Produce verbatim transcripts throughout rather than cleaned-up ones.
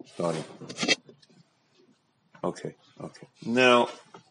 Starting. Okay, okay. Now,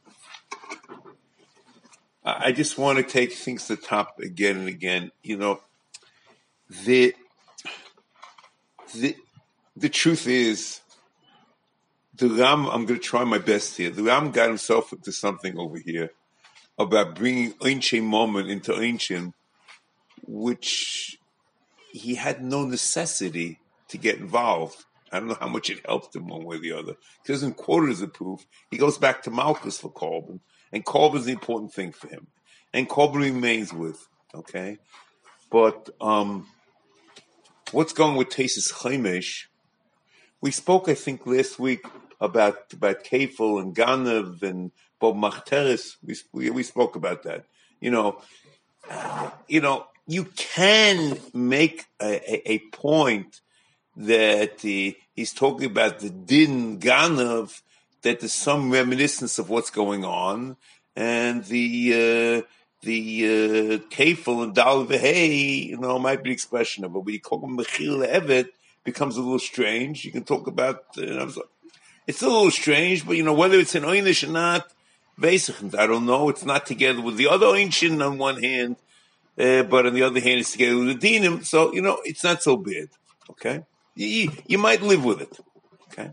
I just want to take things to the top again and again. You know, the the the truth is, the Ram. I'm going to try my best here. The Ram got himself into something over here about bringing Einshem moment into Einshem, which he had no necessity to get involved. I don't know how much it helped him one way or the other. He doesn't quote it as a proof. He goes back to Malchus for Korban, and Korban is the important thing for him. And Korban remains with, okay? But um, what's going with Tesis Chaimish? We spoke, I think, last week about about Kefil and Ganav and Bob Machteris. We, we we spoke about that. You know, uh, you know, you can make a, a, a point that he, he's talking about the Din Ganav, that there's some reminiscence of what's going on, and the uh, the uh, Kefil and Dal Vehei, you know, might be an expression of it. But you call him Mechil Evet, becomes a little strange. You can talk about, uh, you know, it's a little strange, but you know, whether it's an Oynish or not, Vesachant, I don't know. It's not together with the other Oynishin on one hand, uh, but on the other hand, it's together with the Dinim. So, you know, it's not so bad. Okay? You, you might live with it. Okay?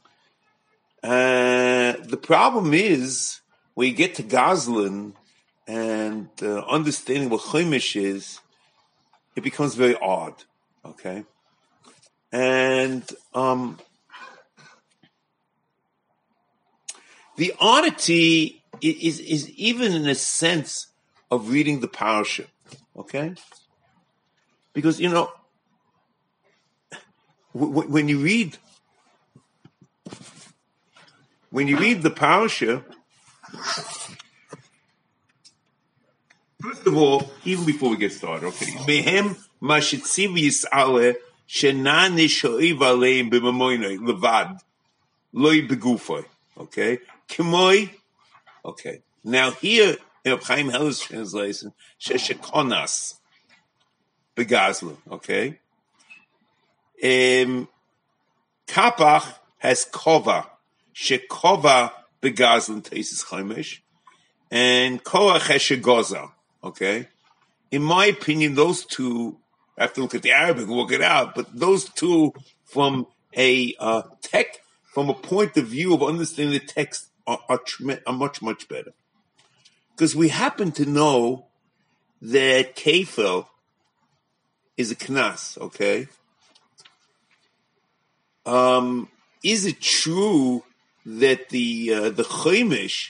Uh, the problem is, when you get to Goslin and uh, understanding what Chaimish is, it becomes very odd. Okay? And um, the oddity is, is even in a sense of reading the parasha, okay? Because, you know, w- when you read, when you read the parasha, first of all, even before we get started, okay, Mehem mashitziv yis'aleh shenani sho'iv aleim b'mamoinoi levad loy begufoi, okay? Kimoi, okay. Now here, in Chaim Heller's translation, Sheshekonas begazlin, okay? Um, Kapach has kova, Shekova begazlin tesis Chaimish, and Korach has shegoza, okay? In my opinion, those two, I have to look at the Arabic and work it out, but those two, from a uh, tech, from a point of view of understanding the text, are, are, are much, much better. Because we happen to know that Kefil is a knas, okay? Um, is it true that the uh, the Chaimish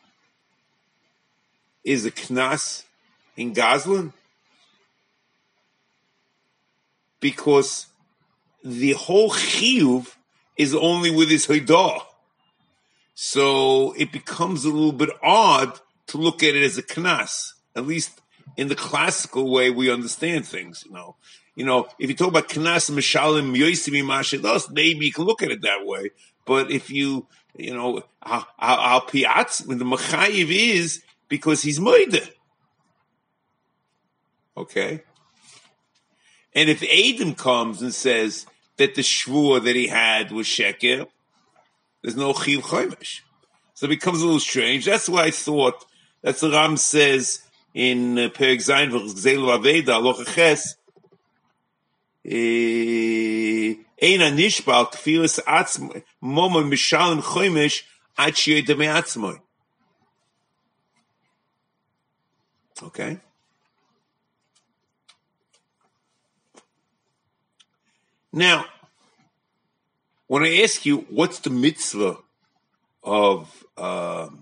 is a knas in Goslin? Because the whole chiyuv is only with his hoidah. So it becomes a little bit odd to look at it as a knas, at least in the classical way we understand things, you know. You know, if you talk about knas, mishalim, yoisimi, mashados, maybe you can look at it that way. But if you, you know, al, al, al piatz, when the machayiv is because he's moide. Okay? And if Adam comes and says that the shvur that he had was sheker, there's no chiv chaimish. So it becomes a little strange. That's why I thought, that's what Ram says in uh, Perek Zayin v'Gzeilu Aveda, Aloch Ches, Eina nishbal kfilas atzmoy, momo mishalim chaimish, ad sheyodem atzmoy. Okay? Now, when I ask you, what's the mitzvah of um,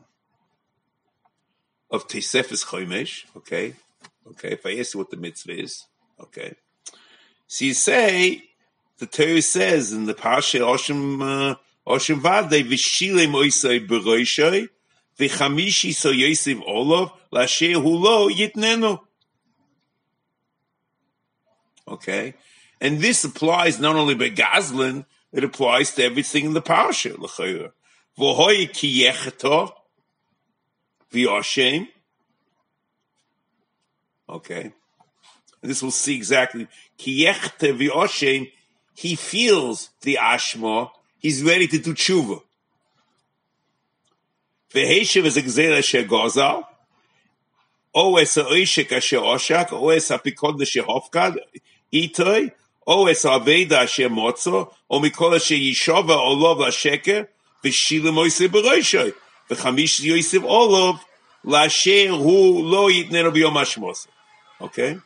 of Tosefes Chaimish? Okay, okay. If I ask you what the mitzvah is, okay. So you say the Torah says in the Parsha Oshem uh, Oshem Vadei v'shilem oisay b'roishay v'chamishi so yosiv olav l'asher hulo yitnenu. Okay, and this applies not only by Goslin, it applies to everything in the Parsha. L'chayra v'hoy ki yecheto v'yoshem. Okay. And this will see exactly. Ki yechte v'yoshem, he feels the ashma, he's ready to do tshuva. V'heshiv is a gzera asher gozal, o es ha'oishek asher oshak, o es ha'pikod asher hofkad, itoi, o es ha'aveda asher motzo, o mikol asher yishova olov l'sheker, v'shilim oiseh b'roishoy, v'chamish yoiseh olov, l'asher hu lo yitnenu b'yom hashmos. Okay?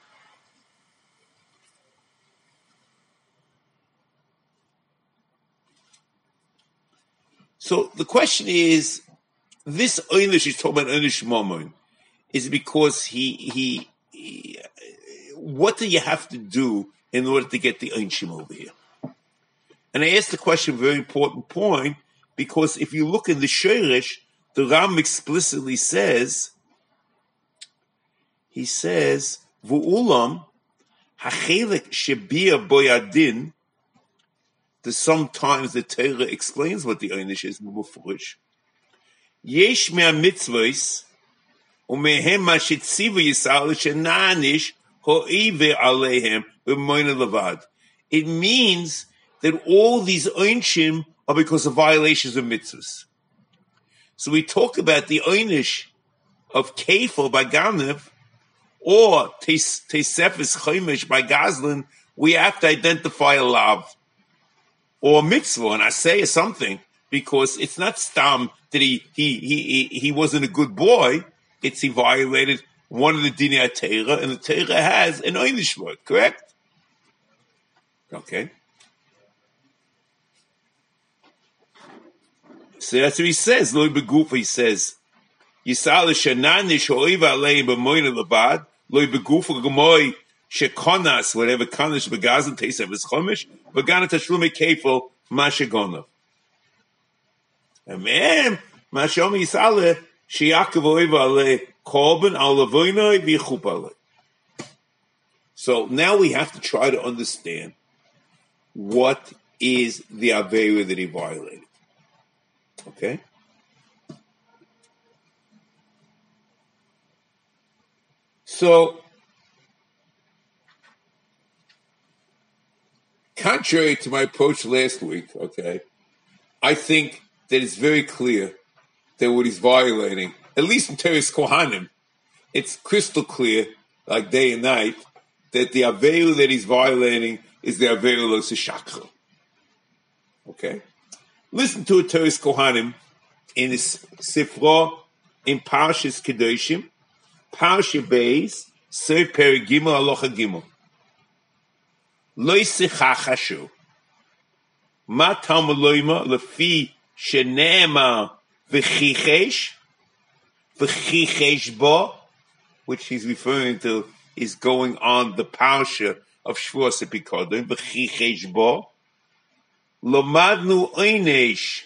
So the question is, this Einish is talking about Einish Momon, is because he, he, he, what do you have to do in order to get the Einshim over here? And I asked the question, a very important point, because if you look in the Sheresh, the Ram explicitly says, he says, V'ulam, hachelek shebia boyadin, the sometimes the Torah explains what the Einish is, Mufurish. Yesh mea mitzvahs, umehem ma shetzivu Yisrael shenanish ho'ive alehem b'moina levad. It means that all these Einshim are because of violations of mitzvahs. So we talk about the Einish of Kefir by Ganev, or Tesefes Chomesh by Gazlan. We have to identify a lav or mitzvah, and I say something, because it's not stam that he he he he wasn't a good boy. It's he violated one of the dinei Torah, and the Torah has an Einish word, correct? Okay. So that's what he says. Lo begufa, he says, Yisrael shenanish ho'iva aleim b'moina lebad, lo begufa gemoy shekonas, whatever konas begazan teisem v'schomish, v'gana tashlumi kefil mashegonav. Amen. Mashem Yisrael sheyakav ho'iva ale korban al levoinoi v'yichup ale. So now we have to try to understand what is the Aveira that he violated. Okay? So, contrary to my approach last week, okay, I think that it's very clear that what he's violating, at least in Teres Kohanim, it's crystal clear, like day and night, that the Aveira that he's violating is the Aveira lo Shakra. Okay? Listen to a Teres Kohanim in his Sifra in Parshas Kedoshim, Parsha Beis, Ser Peri Gimel Alocha Gimel. Lo Yichachashu. Ma Talmud Loima Lefi Sheneema V'chichesh V'chichesh Bo, which he's referring to is going on the Parsha of Shvuos Epikodin V'chichesh Bo. Lomadnu Einesh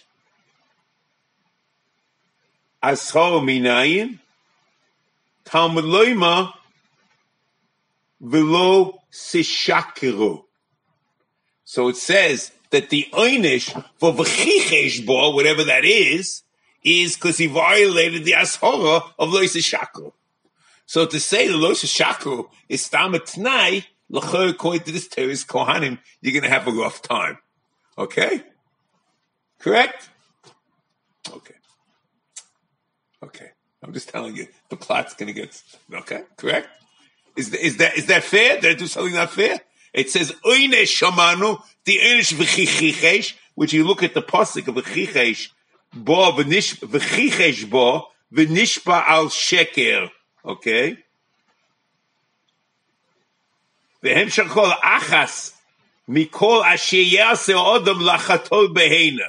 Ashor Minayin Talmud Loima V'lo Sishakiru. So it says that the Einesh for V'chichesh Bo, whatever that is, is because he violated the Ashora of Lo Sishakiru. So to say the Lo Sishakiru is Stamatnai, L'chor according to this Teres Kohanim, you're going to have a rough time. Okay? Correct? Okay. Okay. I'm just telling you, the plot's going to get... Okay? Correct? Is, is that is that fair? Did I do something not fair? It says, Oine Shamanu, the Einish V'chichesh, which you look at the pasuk of V'chichesh, Bo V'chichesh Bo, V'nishpa al Sheker. Okay? V'hem shachol achas, Mikol asher yaseh odom lachatol beheina.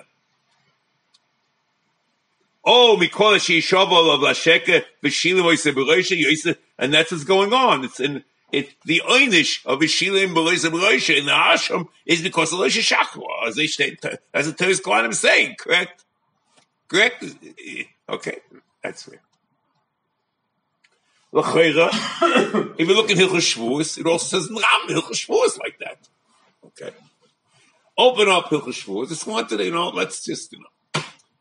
Oh, Mikol asher yishovo of lasheke v'shilim oiseh b'roisha yoiseh, and that's what's going on. It's in it. The einish of v'shilim b'roiseh b'roisha in the Hasham is because of Loisha Shachwa, as they state, as the Teres Kohanim is saying. Correct? Correct? Okay, that's fair. L'chayra, if you look at Hilchos Shvuos, it also says Ram Hilchos Shvuos like that. Okay. Open up Hilchos Shvuos. Just wanted to, you know, let's just, you know.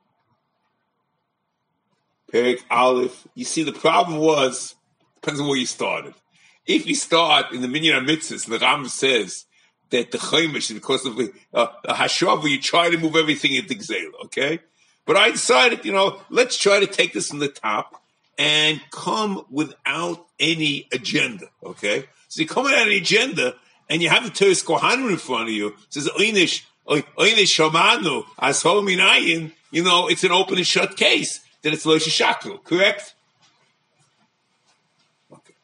Perek Aleph. You see, the problem was, depends on where you started. If you start in the Minyan HaMitzvahs, the Ram says, that the Chaimish is because of uh, a Hashav where you try to move everything into Gzela, okay? But I decided, you know, let's try to take this from the top and come without any agenda, okay? So you come without any agenda, and you have the Teres Kohanim in front of you. It says, Oynish, Oynish Shamanu, Ashol Minayin, you know, it's an open and shut case, that it's Lo Shishaklu, correct? Okay.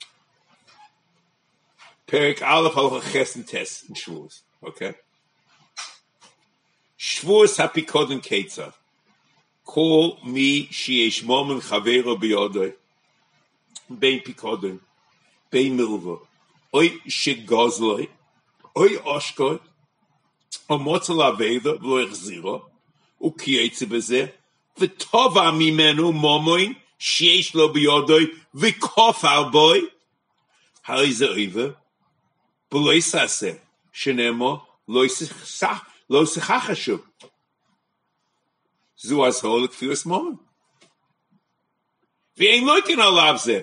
Perik Aleph Halacha Ches and Tes in Shavuos, okay? Shavuos HaPikodin Ketzah. Call me sheyesh momen chavero biyodoi, bein pikodin, bein milva, oy shegozloi, oy oshkoi, o motzel aveda v'lo echziro, ukiyetze beze, v'tova mimenu momoin sheyesh lo biyodoi, v'kofar boy, hari ze oive, b'lo yisase, shenemo lo yisachachashu. Zu as holik first moment. Vi ein loikin alav ze.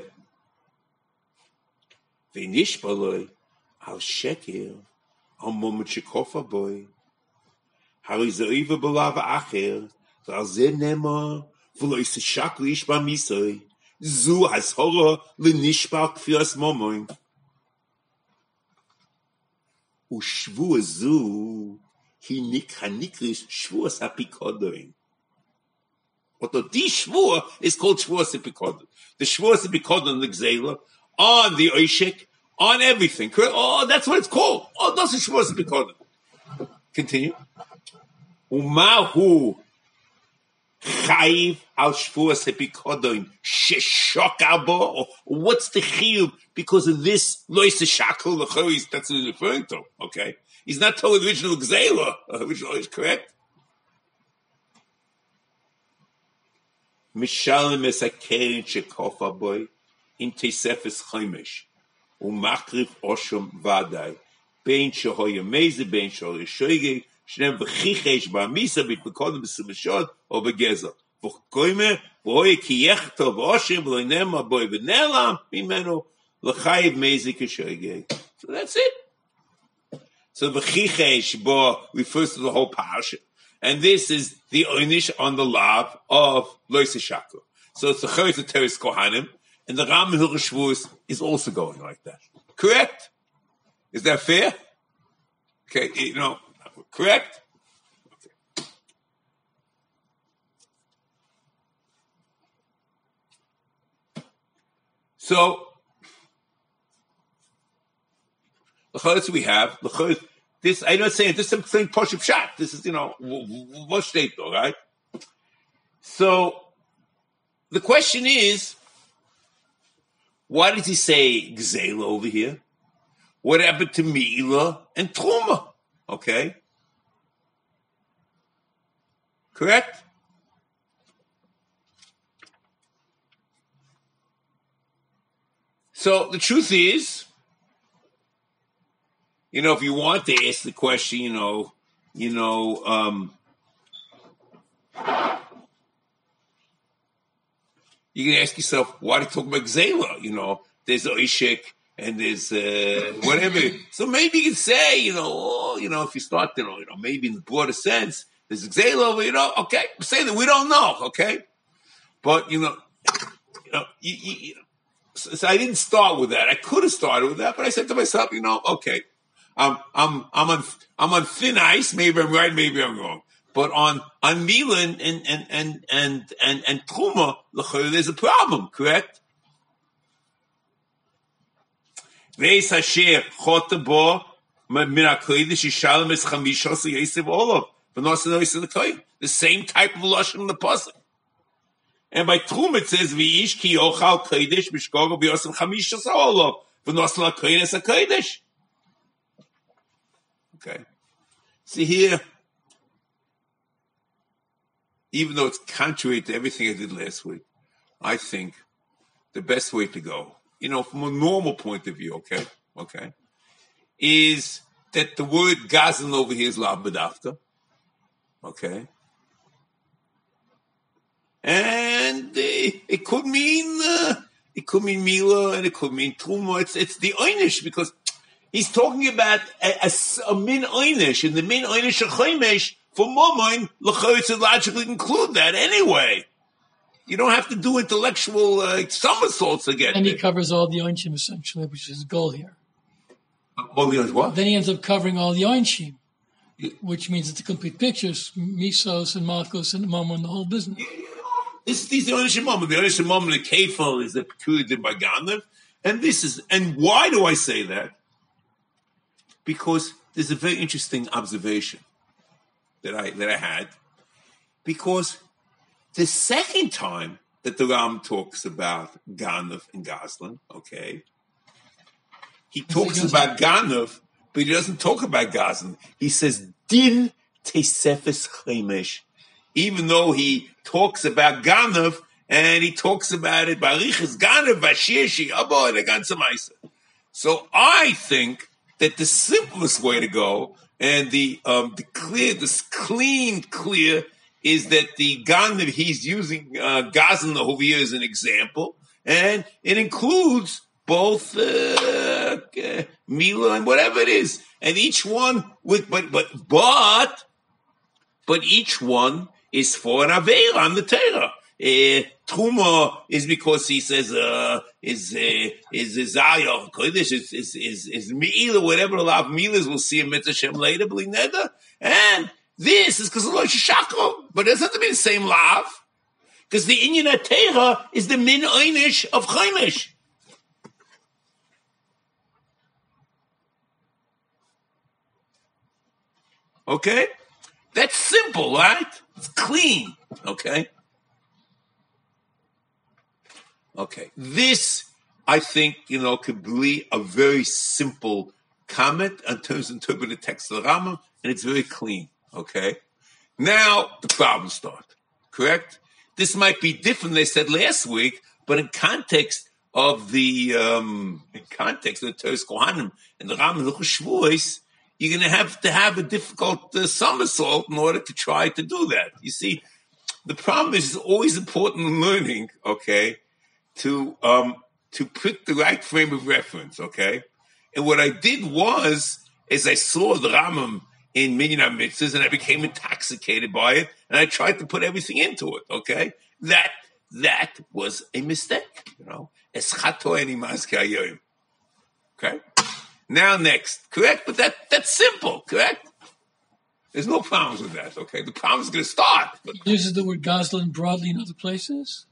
Vi nish baloi al sheker al moment shekofa boy. Hari ze iva balava acher al ze nema v'lo is shak lish ba misoi. Zu as hora le nishbak first moment. U shvu zu hi nik hanikrish shvu as apikodoin. But the shvur is called shvur sepikodon. The shvur sepikodon, the gzela, on the oishik, on everything. Oh, that's what it's called. Oh, that's a shvur sepikodon. Continue. Umahu chayiv al shvur sepikodon sheshok abo. What's the chiyuv because of this lois shakel lechois? That's what he's referring to. Okay, he's not telling the original gzela. Original is correct. Mishalem es a keren shekofa boy in tesefes chaimish umakrif oshom vaday bein shehoye meze bein shehoye shoyge shnem v'chichesh ba'misa bit bekodem b'sumeshod or b'gezer v'choyme v'hoye ki yechto v'oshem v'loinema boy v'nelam mimenu l'chayiv meze kishoyge. So that's it. So v'chichesh bo refers to the whole parsha. And this is the oynish on the lav of Lois Shaku. So it's the Chayes of Teres Kohanim, and the Ram in Hilchos Shavuos is also going like that. Correct? Is that fair? Okay, you know, correct? Okay. So, the Chayes we have, the Chayes. This, I'm not saying this is something Poshup Shat. This is, you know, what state though, right? So, the question is, why does he say Gzela over here? What happened to Meila and Truma? Okay? Correct? So, the truth is, you know, if you want to ask the question, you know, you know, um, you can ask yourself, why do you talk about Gzela? You know, there's Oishik and there's uh, whatever. So maybe you can say, you know, oh, you know, if you start, you know, you know, maybe in the broader sense, there's Gzela, you know, okay, say that we don't know, okay, but you know, you know, you, you, you know so, so I didn't start with that. I could have started with that, but I said to myself, you know, okay. I'm I'm I'm on I'm on thin ice. Maybe I'm right. Maybe I'm wrong. But on on Milan and and and and and and Truma, there's a problem. Correct? Veis Hasher Chotabo Min HaKodesh Yishalem Es Chamishos Yosef Olav V'Nosan Yosef L'Koyin. The same type of lashon in the pasuk. And by Truma it says V'Yish Ki Yochal Kodesh B'Shkogo B'Yosef Chamishos Olav V'Nosan L'Koyin Es HaKodesh. Okay. See here, even though it's contrary to everything I did last week, I think the best way to go, you know, from a normal point of view, okay, okay, is that the word gazan over here is lav b'dafta, okay, and uh, it could mean uh, it could mean mila and it could mean truma. It's it's the einish because He's talking about a, a, a min einish, and the min einish of chomesh for momoin l'chayotz would logically include that anyway. You don't have to do intellectual uh, somersaults to get And there. he covers all the Onshim essentially, which is his goal here. All the what? Then he ends up covering all the Onshim, which means it's a complete picture, Misos and Malchus and Mama and the whole business. This, these are the Onishim Mama. The Onishim Mama, the Kefal is the peculiar by Ganav. And this is, and why do I say that? Because there's a very interesting observation that I that I had. Because the second time that the Ram talks about Ganav and Goslin, okay, he talks about Ganav, but he doesn't talk about Goslin. He says, Din Tesefes Chemesh. Even though he talks about Ganav, and he talks about it, Barichas Ganav, Vashir, Shi'abo, and the ganze Meise. So I think that the simplest way to go, and the um, the clear, this clean, clear, is that the Ganav, he's using uh, Goslin over here as an example, and it includes both uh, uh, Mila and whatever it is, and each one with, but but but but each one is for an Aveira on the Torah. Uh, Truma is because he says uh, is uh, is Zayah Kodesh is is is, is Meila, whatever a lot of Milas we'll see in Mitzvah later, Bli Neder, and this is because of Lo Shishako, but it doesn't have to be the same lav, because the Inyan Torah is the min einish of Chaimish. Okay, that's simple, right? It's clean. Okay. Okay, this, I think, you know, could be a very simple comment in terms of interpreting the text of the Rambam, and it's very clean, okay? Now, the problems start, correct? This might be different than they said last week, but in context of the, um, in context of the Teres Kohanim and the Rambam Hilchos Shavuos, you're going to have to have a difficult uh, somersault in order to try to do that. You see, the problem is it's always important in learning, okay, to um to pick the right frame of reference, okay? And what I did was, is I saw the Rambam in Minyan HaMitzvahs, and I became intoxicated by it, and I tried to put everything into it, okay? That that was a mistake, you know? Okay? Now next, correct? But that that's simple, correct? There's no problems with that, okay? The problem is going to start. But He uses the word Goslin broadly in other places?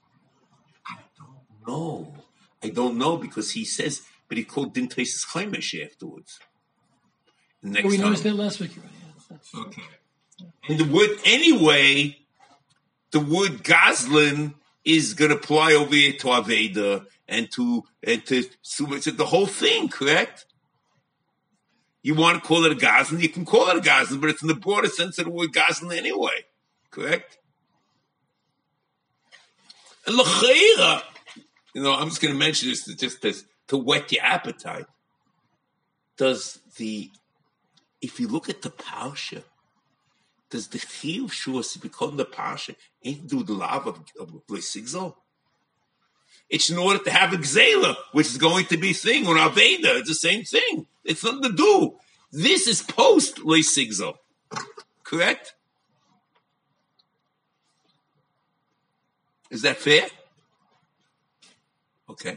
No, I don't know, because he says, but he called Din Tesis Chaimish afterwards. The next Oh, we time. noticed that last week. Yeah, Okay. And the word, anyway, the word Goslin is going to apply over here to Aveda and to, and to, to the whole thing, correct? You want to call it a Goslin, you can call it a Goslin, but it's in the broader sense of the word Goslin anyway, correct? And L'cheira, you know, I'm just going to mention this to, just to, to whet your appetite. Does the, if you look at the Parsha, does the Chiyuv Shuas become the Parsha ain't do the love of, of Sigzal? It's in order to have a Gzela, which is going to be thing, or Aveda, it's the same thing. It's nothing to do. This is post Sigzal, correct? Is that fair? Okay.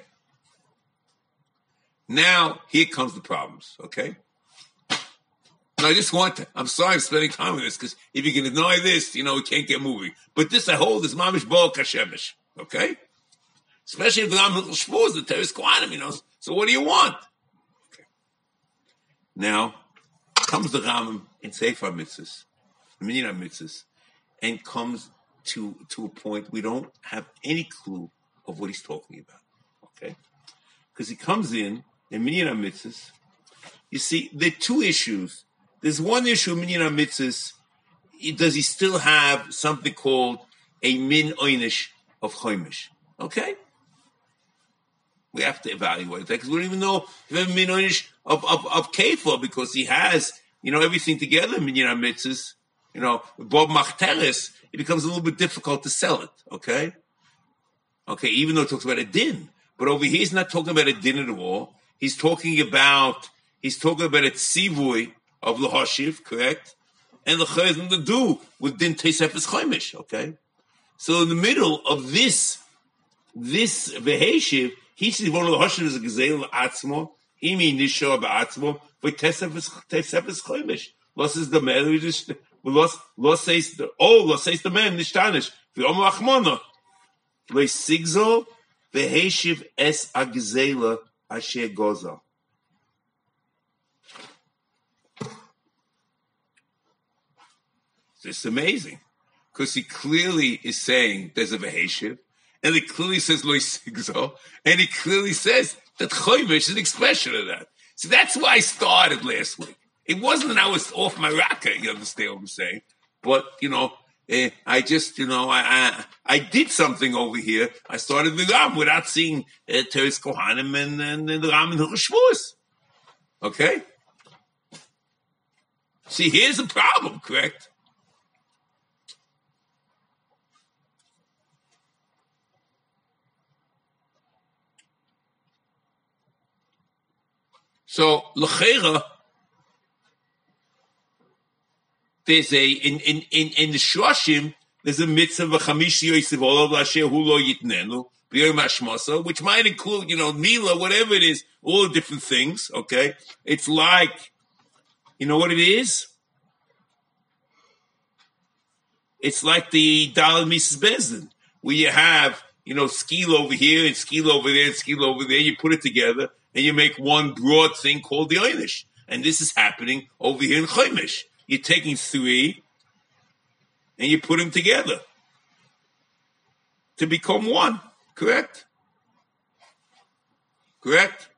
Now, here comes the problems, okay? And I just want to, I'm sorry I'm spending time with this, because if you can deny this, you know, we can't get moving. But this I hold is Mamish Bo Kashemesh, okay? Especially if I'm Hilchos Shavuos, the Teres Kohanim, you know, so what do you want? Okay. Now, comes the Rambam in Sefer Mitzvahs, Minyan HaMitzvahs, and comes to, to a point we don't have any clue of what he's talking about. Okay, because he comes in in Minyan HaMitzvahs. You see, there are two issues. There's one issue in Minyan HaMitzvahs. Does he still have something called a min oynish of choimish? Okay, we have to evaluate that, because we don't even know if we have a min oynish of of of kefir, because he has, you know, everything together in Minyan HaMitzvahs. You know, Bob Machteres, it becomes a little bit difficult to sell it. Okay, okay, even though it talks about a din. But over here, he's not talking about a din at all. He's talking about he's talking about a tzivui of Lahashiv, correct? And the Chayim to do with Din Tesefes Chaimish, okay? So in the middle of this, this Veheshiv, he says one of the Hashiv is a Gezel Atzmo, Imi Nishor Ba'atzmo, for Tesefes Chaimish. Los is the man, Los Los says the, oh, Los says the man, Nishtanish, V'Omer Achmona. Lo Sigzo, Veheshiv Es Agzela Asher Goza. It's amazing, because he clearly is saying there's a Veheshiv, and he clearly says Lo Sigzo, and he clearly says that Choimish is an expression of that. So that's why I started last week. It wasn't that I was off my rocker, you understand what I'm saying? But, you know, eh, I just, you know, I, I I did something over here. I started the Ram without seeing uh, Teres Kohanim and, and, and the Ram and Hilchos Shavuos. Okay? See, here's the problem, correct? So, L'cheira, there's a, in, in, in, in the Shoshim, there's a mitzvah of Chamishi Yosef Olav Lasher Hulo Yitnenu, B'yom Hashmasa, which might include, you know, Mila, whatever it is, all the different things, okay? It's like, you know what it is? It's like the Daled Mises Bezdin, where you have, you know, skil over here and skil over there and skil over there, you put it together, and you make one broad thing called the Einish. And this is happening over here in Chaimish. You're taking three, and you put them together to become one. Correct? Correct?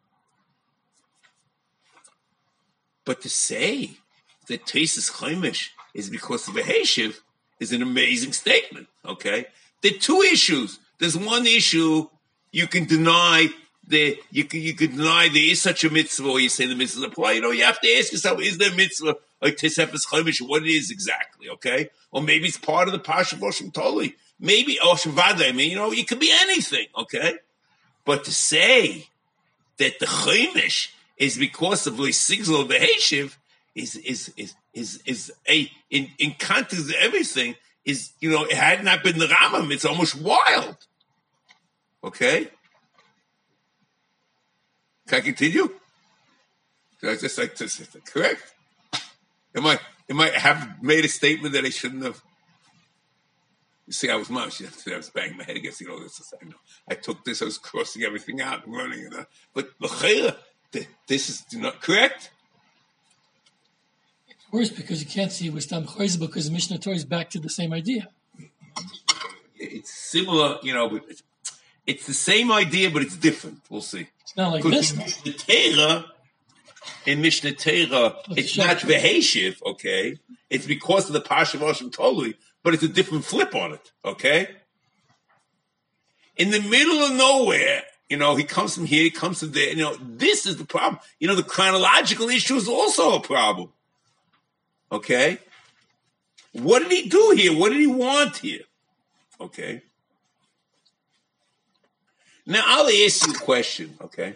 But to say that Tesis Chaimish is because of a Heshiv is an amazing statement, okay? There are two issues. There's one issue you can deny the, you can you can deny there is such a mitzvah, or you say the mitzvah apply. You know, you have to ask yourself, is there a mitzvah like Tesefes Chaimish, what it is exactly, okay? Or maybe it's part of the Pasha Boshim Toli. Maybe, or Shavada, I mean, you know, it could be anything, okay? But to say that the Chaimish is because of the Sigzal of the Heshiv is, is, is, is, is a, in, in context of everything, is, you know, it had not been the Ramam, it's almost wild. Okay? Can I continue? Can I just like to say that? Correct? Am I, am I have made a statement that I shouldn't have? You see, I was mom. I was banging my head against, you know, this. I know. I took this, I was crossing everything out and running. You know? But l'chayra, this is not correct. It's worse because you can't see Wistam Chayz because the Mishnah Torah is back to the same idea. It's similar, you know, but it's, it's the same idea, but it's different. We'll see. It's not like this. The Torah, in Mishnah Torah, it's not Veheshiv, okay? It's because of the Pasha Boshim Toli, but it's a different flip on it, okay? In the middle of nowhere, you know, he comes from here, he comes from there, you know, this is the problem. You know, the chronological issue is also a problem, okay? What did he do here? What did he want here? Okay? Now, I'll ask you a question, okay?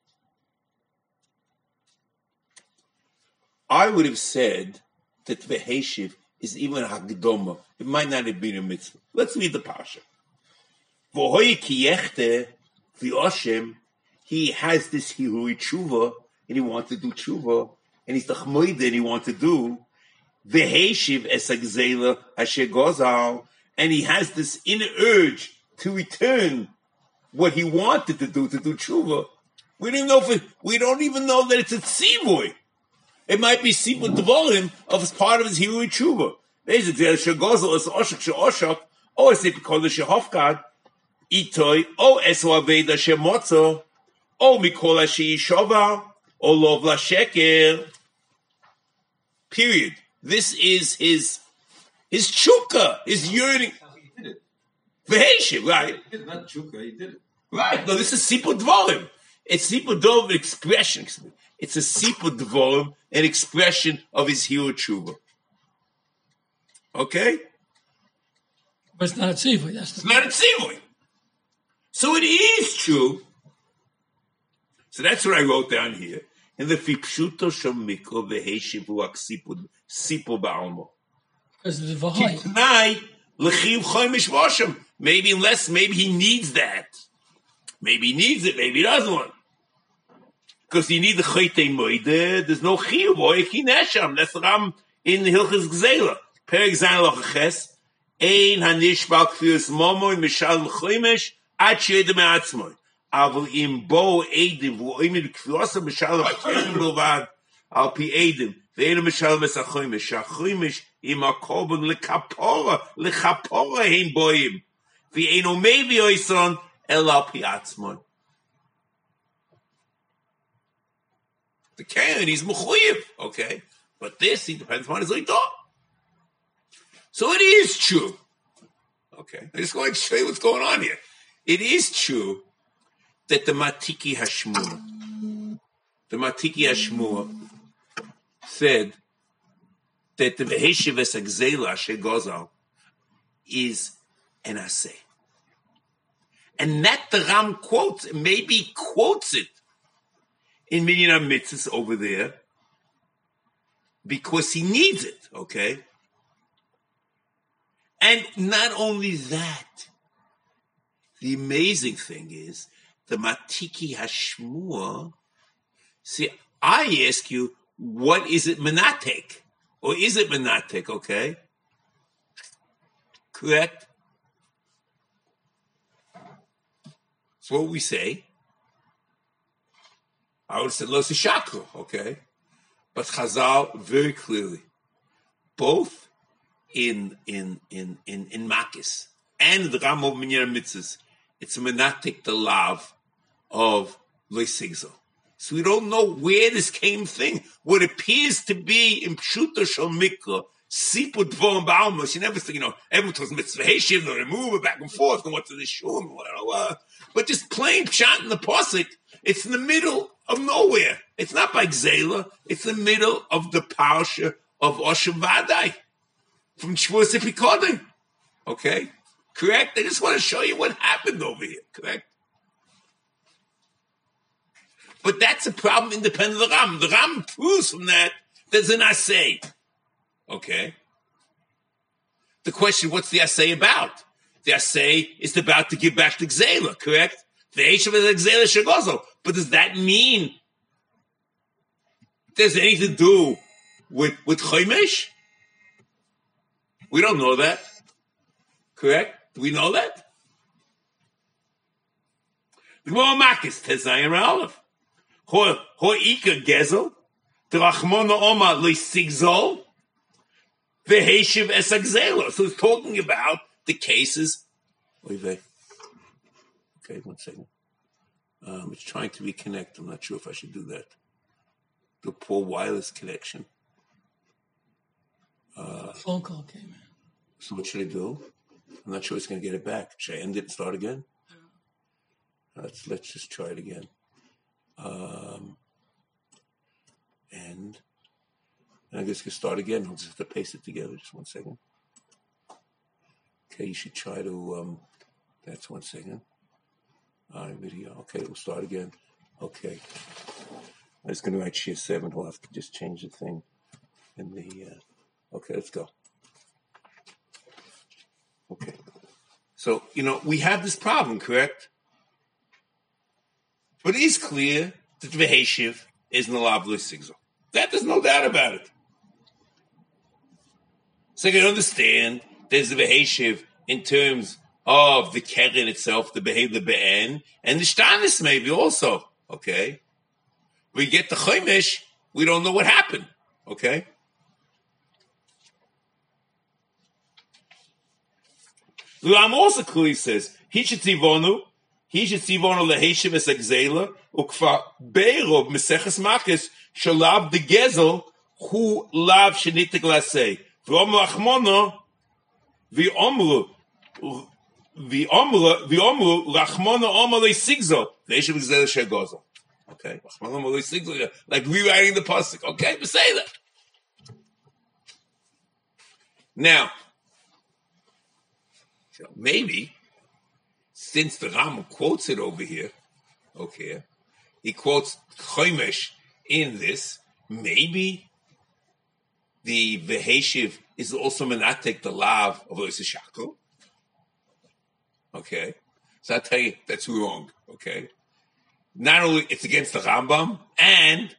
I would have said that Veheshiv is even a Hagdoma. It might not have been a mitzvah. Let's read the Pasha. V'hoi kiyechte v'oshem, he has this Hirui Tshuva, and he wants to do Tshuva, and he's the Chmoide, and he wants to do Veheshiv es Agzela asher gozal, and he has this inner urge to return what he wanted to do, to do Tshuva. We don't know if it, we don't even know that it's a Tzivoy. It might be Siput Devorim of as part of his Hirui Tshuva. There's a Zer Shegozel es Oshak Sheoshak, or a Siput Kodesh Shehofgad, Itoy, or Eso Aveda Shemotzo, or Mikol Asher Yishova, or Lov LaSheker. Period. This is his his chukka, his yearning. He did it. Veheshiv, right? He did it, not chukka, he did it. Right. No, this is Siput Devorim. It's Siput Devorim expression. It's a Siput Devorim, an expression of his Hirui Tshuva. Okay? But it's not a tzivui. That's the It's not a tzivui. So it is true. So that's what I wrote down here. in the Fipshuto Shomiko Veheshiv Uaksipu Sipo Ba'almo. Because of the Vahai. Tonight, Lechiv Choimish Vashim. Maybe unless, maybe he needs that. Maybe he needs it, maybe he doesn't want it. Because you need the Chayte Moide, there's no Chiv or Eki Nesham. That's what I'm in the Hilchas Gzela. Per example, Lochaches, Ein Hanishbal Kfius Momo, Mishal Choimish, Ad Shedem Atzmoy. אבל אם בואו עדים, והוא עימד כפיוסה משל הכרם בלבד, על פי עדים, ואין משל מסחוימש, שהחוימש עם הקורבן לכפורה, לכפורה הם בואים, ואין עומד ויועסון, אלא על פי עצמו. The Kohen, he's mechuyev, okay? But this, he depends on his leader. So it is true. Okay, I just going to show you what's going on here. It is true that the Matiki Hashmua, the Matiki Hashmua said that the Veheshiv Esagzela Shegozal is an assay. And that the Ram quotes, maybe quotes it in Minyan HaMitzvahs over there because he needs it, okay? And not only that, the amazing thing is, the Matiki Hashmua, see, I ask you, what is it Menatek? Or is it Menatek, okay? Correct? That's what we say. I would have said Lo Shakru, okay? But Chazal, very clearly, both in in in in, in Makis and the Ram of Minyan HaMitzvahs, it's Menatek the lav of Loisigzo. So we don't know where this came thing. What appears to be in Pshuto Shel Mikra, Siput Dvorim Ba'almos, you never think, you know, everyone talks mitzvah Heshiv, they move it back and forth, and what's in the shul, whatever. But just plain Pshat in the Pasuk, it's in the middle of nowhere. It's not by Gzela, it's in the middle of the Parsha of Osher Vadai, from Shvuas Epikodim. Okay? Correct? I just want to show you what happened over here. Correct? But that's a problem independent of the Ram. The Ram proves from that there's an assay. Okay? The question, what's the assay about? The assay is about to give back the Gzela, correct? The Eshav is Gzela Shagozo. But does that mean there's anything to do with, with Chomesh? We don't know that. Correct? Do we know that? The Gemara Makis, Tezayim Aleph. Ho Ika Gezel, the Rachmona Oma Leisigzol, the Heshiv Esagzela. So it's talking about the cases. Okay, one second. Um, it's trying to reconnect. I'm not sure if I should do that. The poor wireless connection. Uh, phone call came in. So what should I do? I'm not sure it's going to get it back. Should I end it and start again? Let's let's just try it again. Um, and, and I guess we can start again. I'll just have to paste it together. Just one second. Okay, you should try to. Um, that's one second. All right, video. Okay, we'll start again. Okay, I'm just going to write Shir seven. We'll have to just change the thing in the. Uh, okay, let's go. Okay, so you know we have this problem, correct? But it is clear that the Veheshiv is in the lav Loisigzo. That there's no doubt about it. So you can understand there's the Veheshiv in terms of the Keren itself, the Behe, the Be'en, and the Shtanis maybe also. Okay? We get the Chomesh, we don't know what happened. Okay? The Ram also clearly says, Hichitzivonu, he should see one of the Heshiv es Agzela, ukfa beirov meseches makis shalav the gezel who lav shenitik lasei. V'omru achmono v'omru v'omru v'omru rachmono omer le'sigzo the Heshiv Agzela shegozel. Okay, rachmono omer le'sigzo, like rewriting the pasuk. Okay, we say that. Now, so maybe. Since the Ram quotes it over here, okay, he quotes Chomesh in this, maybe the Veheshiv is also menatek the lav of Lois Shakru. Okay, so I tell you that's wrong. Okay, not only it's against the Rambam and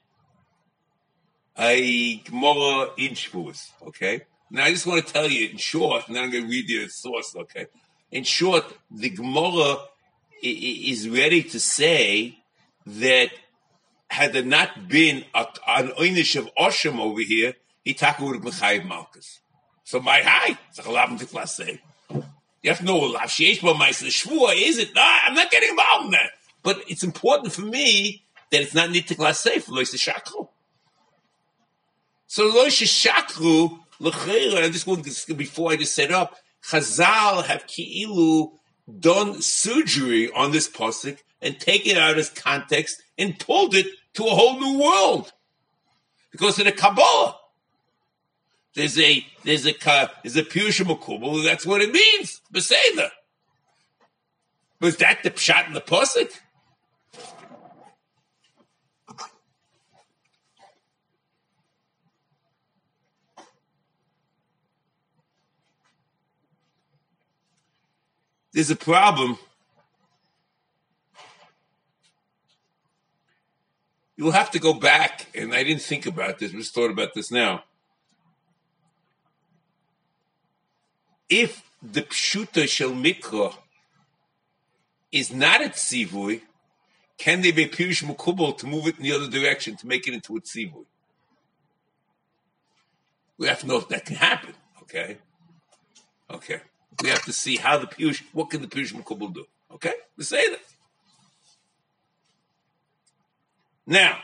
a Gemara in Shavuos. Okay, now I just want to tell you in short, and then I'm going to read you the source. Okay, in short, the Gemara is ready to say that had there not been a, an Oynish of Oshem over here, he taka would have been Chayiv Malkus. So my high, it's a chalav to class say. You have to know lav sheish bo ma'aser shvua. Is it? No, I'm not getting involved in that. But it's important for me that it's not nitik lasei for lois shakru. So lois shakru l'chayra. And this one before I just set up, Chazal have ki'ilu done surgery on this pasuk and taken it out of its context and pulled it to a whole new world because of the Kabbalah. There's a there's a there's a Pirush Makubal. That's what it means. Beseder. Was that the pshat in the pasuk? There's a problem. You'll have to go back, and I didn't think about this. I just thought about this now. If the pshuta shel mikra is not a tzivui, can there be pirush mukubal to move it in the other direction to make it into a tzivui? We have to know if that can happen. Okay, okay. We have to see how the pirush. What can the pirush mukubal do? Okay, let's say that. Now,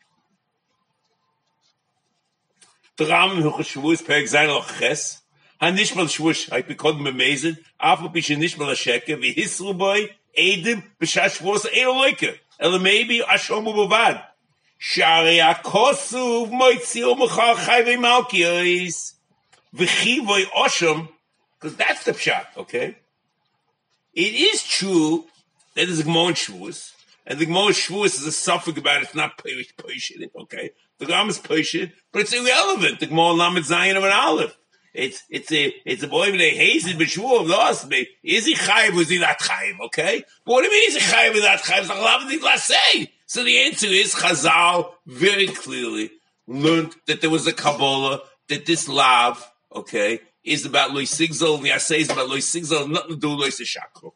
the Rambam Hilchos Shavuos Perek Zayin Al Ches. Hanishmal shvush, I become amazing. After bishin nishmal hasheke, v'hisru boy edim b'shash shvuos eloike. Ela maybe ashomu b'vad. Shari akosuv moitziu mechal chayvei malkios v'chivoy osham, because that's the pshat. Okay, it is true that there's a Gemara in Shavuos, and the Gemara in Shavuos is a suffix about it. It's not Perish Perishit. Okay, the Ram is Perishit, but it's irrelevant. The Gemara Lamed Zayin of an Aleph. It's it's a it's a boy with a hazy b'shvuah lost me. Is he chayiv or is he not chayiv? Okay, but what do you mean is he chayiv or not chayiv? It's like last say. So the answer is Chazal very clearly learned that there was a Kabbalah that this lav, okay, is about loy sigzol and the assay is about loy sigzol, nothing to do with loy seshakro.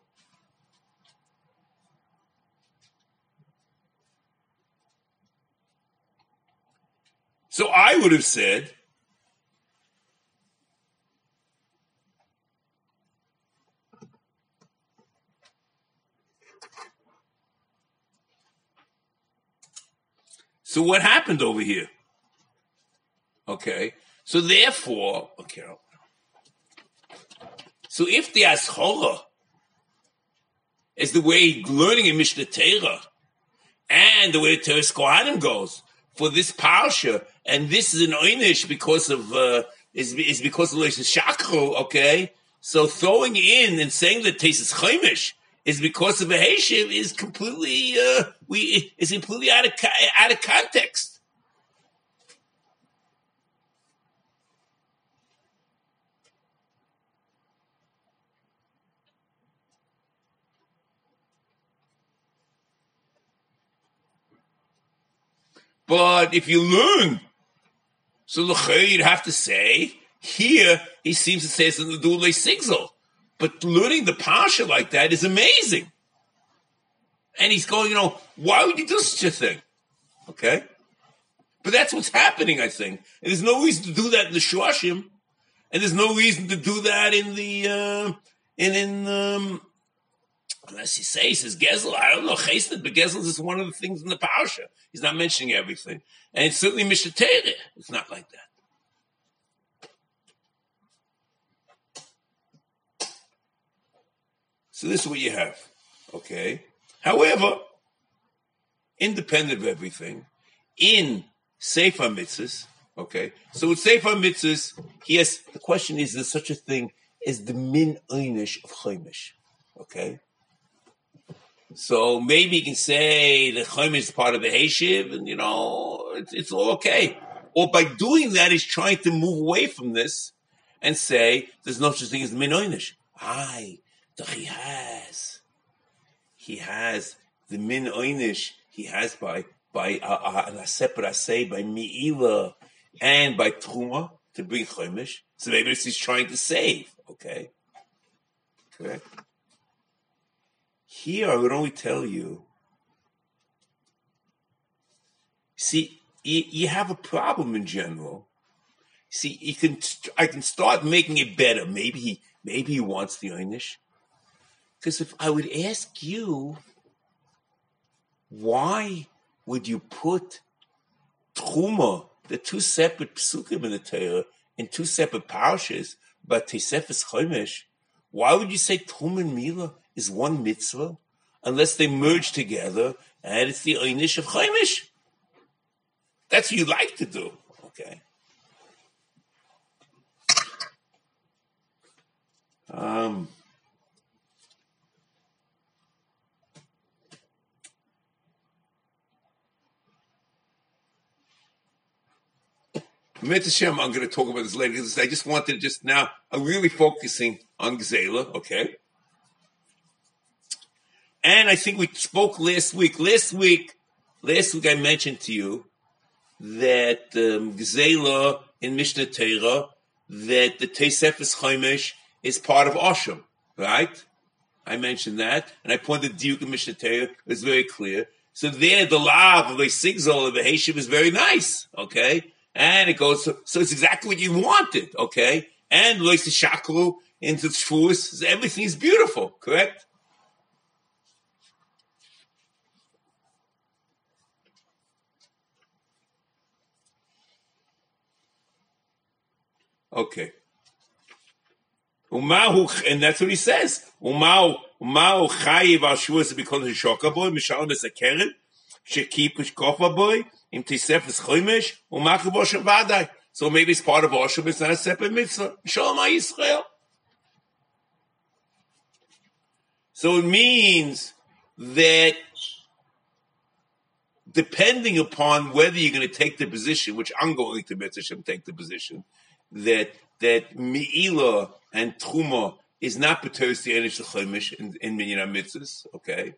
So I would have said. So what happened over here? Okay. So therefore, okay. So if the Aschola is the way learning in Mishnah Torah and the way the Teres Kohanim goes for this parsha, and this is an oynish because of uh, is is because of Lois Shakru, okay? So throwing in and saying that taste is chaimish is because of a Heshiv is completely uh, we is completely out of out of context. But if you learn, so you'd have to say here he seems to say something to do with Sigzal. But learning the Pasha like that is amazing. And he's going, you know, why would you do such a thing? Okay? But that's what's happening, I think. And there's no reason to do that in the Shoshim. And there's no reason to do that in the, uh, in, in, um, unless he says, he says Gezel, I don't know, Chesed, but Gezel is one of the things in the Pasha. He's not mentioning everything. And it's certainly Mishnah Torah. It's not like that. So this is what you have, okay? However, independent of everything, in Sefer Mitzvahs, okay? So with Sefer Mitzvahs, yes, the question is, is there such a thing as the min einish of Chaimish, okay? So maybe you can say the Chomish is part of the Heshiv, and you know, it's, it's all okay. Or by doing that, he's trying to move away from this and say there's no such thing as Min Oynish. Aye, he has. He has the Min Oynish, he has by by uh, uh, an Asepar Aseh, by Mi'ila, and by Truma to bring Chomish. So maybe he's trying to save, okay? Correct? Here I would only tell you, see, you, you have a problem in general. See, you can I can start making it better. Maybe he maybe he wants the Oynish. Because if I would ask you, why would you put Truma, the two separate psukim in the Torah, in two separate parashas, but Tosefes Chomish? Why would you say Truma and Mila is one mitzvah, unless they merge together and it's the Oynish of Chomish? That's what you like to do, okay? Um, Hashem, I'm going to talk about this later because I just wanted to just now, I'm really focusing on Gzela, okay? And I think we spoke last week. Last week, last week I mentioned to you that um, Gzela in Mishnah Torah, that the Tosefes Chomish is part of Osham, right? I mentioned that, and I pointed to Diuk in Mishnah Torah. It was very clear. So there, the lav of the Sigzol of the Heshiv is very nice, okay? And it goes, so, so it's exactly what you wanted, okay? And Lois the Shaklu into Shvuos, everything is beautiful, correct? Okay. Umahu, and that's what he says. Umahu, umahu chayiv al Shvuos because of Shoka boy, Mishalom es a keren, shekipush kofa boy, im Tosefes Chomish, umachu b'Osham vadai. So maybe it's part of Osham, it's not a separate mitzvah. Shalom HaYisrael. So it means that depending upon whether you're going to take the position, which I'm going to Mitzvah take the position, that that Mi'ila and Truma is not B'teres the Enish Chomish in, in Minyan HaMitzvahs, okay?